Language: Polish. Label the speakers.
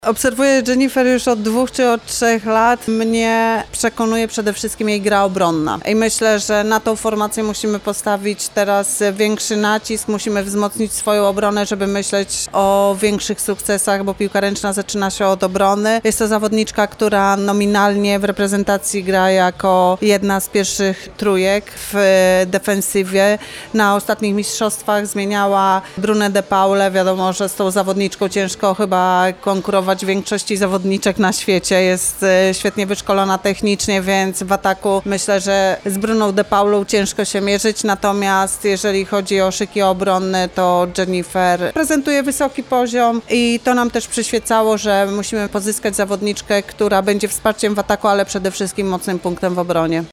Speaker 1: Obserwuję Jennifer już od 2 czy od 3 lat. Mnie przekonuje przede wszystkim jej gra obronna. I myślę, że na tą formację musimy postawić teraz większy nacisk, musimy wzmocnić swoją obronę, żeby myśleć o większych sukcesach, bo piłka ręczna zaczyna się od obrony. Jest to zawodniczka, która nominalnie w reprezentacji gra jako jedna z pierwszych trójek w defensywie. Na ostatnich mistrzostwach zmieniała Brunę de Paule. Wiadomo, że z tą zawodniczką ciężko chyba konkurować większości zawodniczek na świecie. Jest świetnie wyszkolona technicznie, więc w ataku myślę, że z Bruną de Paulą ciężko się mierzyć. Natomiast jeżeli chodzi o szyki obronne, to Jennifer prezentuje wysoki poziom i to nam też przyświecało, że musimy pozyskać zawodniczkę, która będzie wsparciem w ataku, ale przede wszystkim mocnym punktem w obronie.